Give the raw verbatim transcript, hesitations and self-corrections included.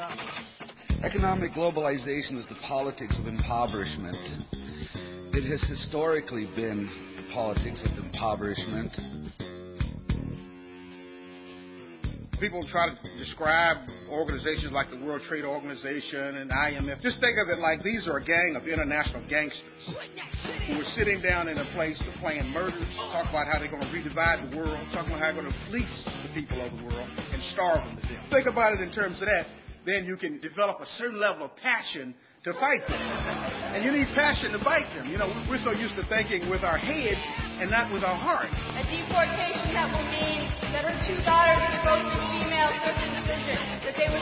Economic globalization is the politics of impoverishment. It has historically been the politics of impoverishment. People try to describe organizations like the World Trade Organization and I M F. Just think of it like these are a gang of international gangsters who are sitting down in a place to plan murders, talk about how they're going to redivide the world, talk about how they're going to fleece the people of the world and starve them to death. Think about it in terms of that. Then you can develop a certain level of passion to fight them. And you need passion to fight them. You know, we're so used to thinking with our head and not with our heart. A deportation that will mean that her two daughters, both females, took the decision that they would